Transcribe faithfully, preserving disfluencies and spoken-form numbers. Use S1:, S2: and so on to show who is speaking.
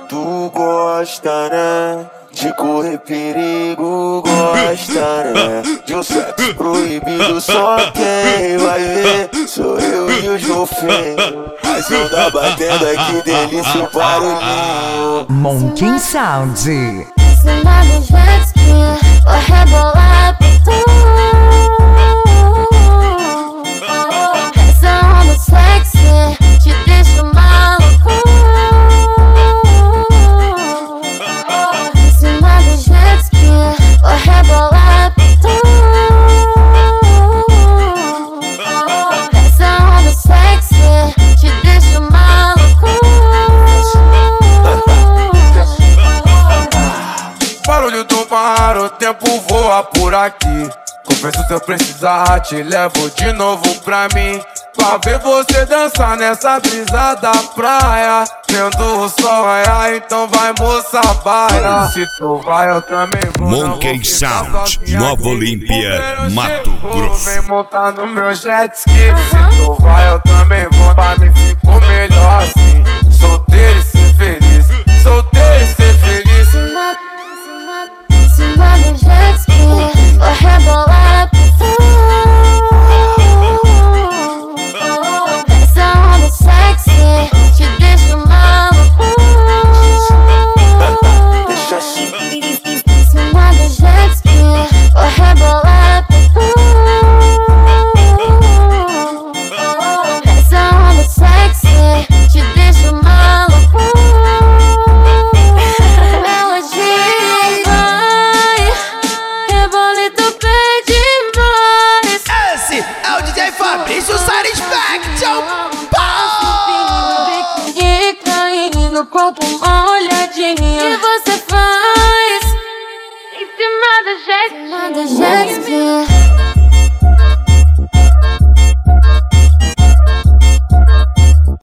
S1: Tu gosta, né? De correr perigo, gosta, né? De um sexo proibido, só quem vai ver sou eu e os golfinhos. Mas eu tá batendo aqui, delícia o barulhinho.
S2: Monkey Sound.
S3: Cima do jet ski, vou rebolar por tu. Essa onda sexy te deixa maluco. Cima do jet ski, vou rebolar por tu. Essa onda sexy te deixa maluco.
S4: Barulho do mar, o tempo voa por aqui. Confesso, se eu precisar, te levo de novo pra mim. Pra ver você dançar nessa brisa da praia, vendo o sol raiar, então vai, moça, baila. Se tu vai, eu também vou.
S5: Monkey Sound, Nova Olímpia, Mato Grosso.
S4: Vem montar no meu jet ski. Se tu vai, eu também vou. Pra mim ficou melhor assim. Solteiro e ser feliz, solteiro e ser feliz.
S3: Cima do jet ski, vou rebolar por tu. Essa onda sexy te deixa maluco.
S1: Deixa assim.
S3: Cima do jet ski, vou rebolar por tu. Essa onda sexy te deixa maluco.
S2: Fabrício Satisfaction.
S3: Caindo, conta uma olhadinha.